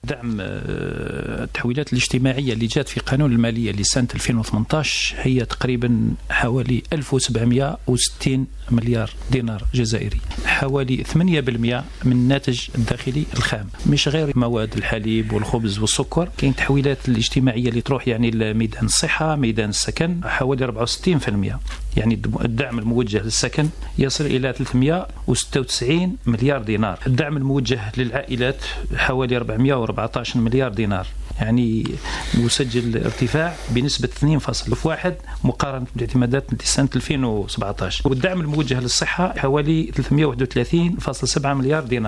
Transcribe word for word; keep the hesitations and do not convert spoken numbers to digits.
دعم التحويلات الاجتماعية اللي جات في قانون المالية لسنة ألفين وثمانية عشر هي تقريبا حوالي ألف وسبعمائة وستين مليار دينار جزائري، حوالي ثمانية بالمئة من الناتج الداخلي الخام. مش غير مواد الحليب والخبز والسكر، كاين تحويلات الاجتماعية اللي تروح يعني لميدان الصحة، ميدان السكن، حوالي أربعة وستين بالمئة. يعني الدعم الموجه للسكن يصل إلى ثلاثمائة وستة وتسعين مليار دينار. الدعم الموجه للعائلات حوالي أربعمائة وأربعة عشر مليار دينار، يعني مسجل ارتفاع بنسبة اثنين فاصلة واحد مقارنة بالاعتمادات سنة ألفين وسبعة عشر. والدعم الموجه للصحة حوالي ثلاثمائة وواحد وثلاثين فاصلة سبعة مليار دينار.